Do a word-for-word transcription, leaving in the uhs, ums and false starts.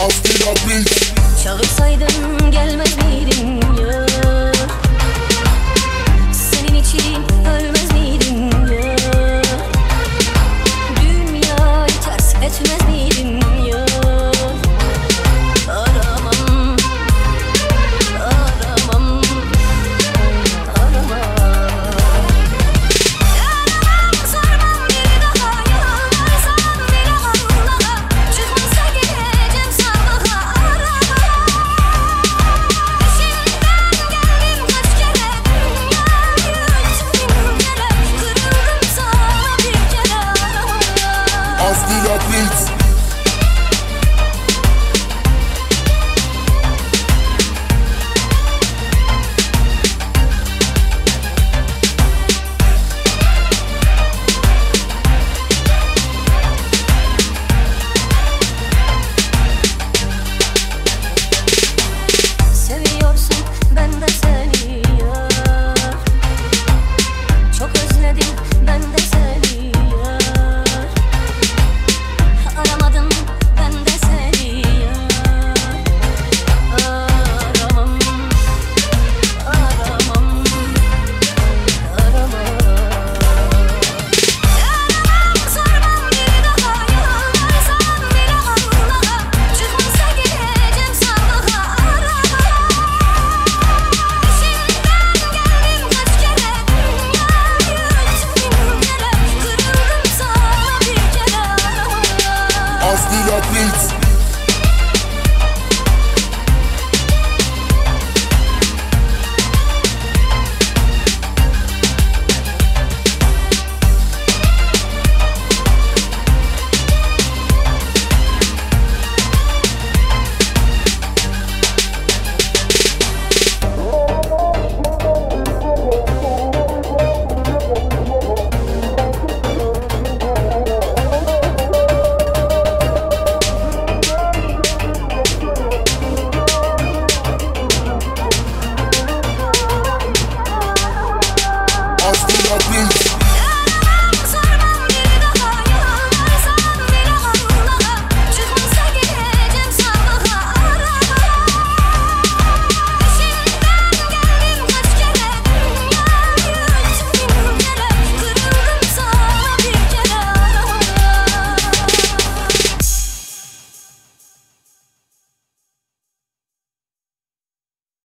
Astila Beats. Çağırsaydın gelmez miydin ya? Senin için ölmez miydim ya? Dünyayı ters etmez miydin ya? Aramam, aramam, aramam. Yaramam, sormam bir daha, yalvarsam bile Allah'a. Çıkmazsa gideceğim sabaha, aramam. Peşinden geldim kaç kere, dünyayı tüm kere. Kırıldım sana bir kere, aramam. Astila Beats. Seviyorsun ben de seni ya. Çok özledim ben de seni ya. Aramadım ben de seni ya. Aramam, aramam, aramam. Yaramam, sormam bir daha, yalvarsam bile Allah'a. Çıkmazsa gideceğim sabaha, aramam. Peşinden geldim kaç kere, dünyayı tüm kere. Kırıldım sana bir kere, aramam. Astila Beats.